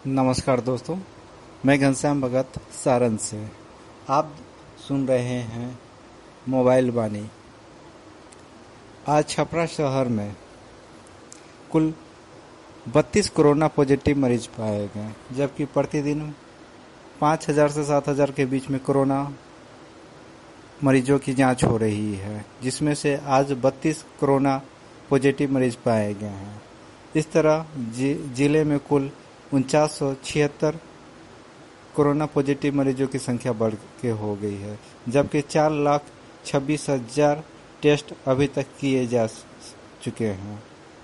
नमस्कार दोस्तों, मैं घनश्याम भगत सारण से। आप सुन रहे हैं मोबाइल वाणी। आज छपरा शहर में कुल 32 कोरोना पॉजिटिव मरीज पाए गए, जबकि प्रतिदिन 5,000 से 7,000 के बीच में कोरोना मरीजों की जांच हो रही है, जिसमें से आज 32 कोरोना पॉजिटिव मरीज पाए गए हैं। इस तरह जिले में कुल 4976 कोरोना पॉजिटिव मरीजों की संख्या बढ़ के हो गई है, जबकि 4,26,000 टेस्ट अभी तक किए जा चुके हैं।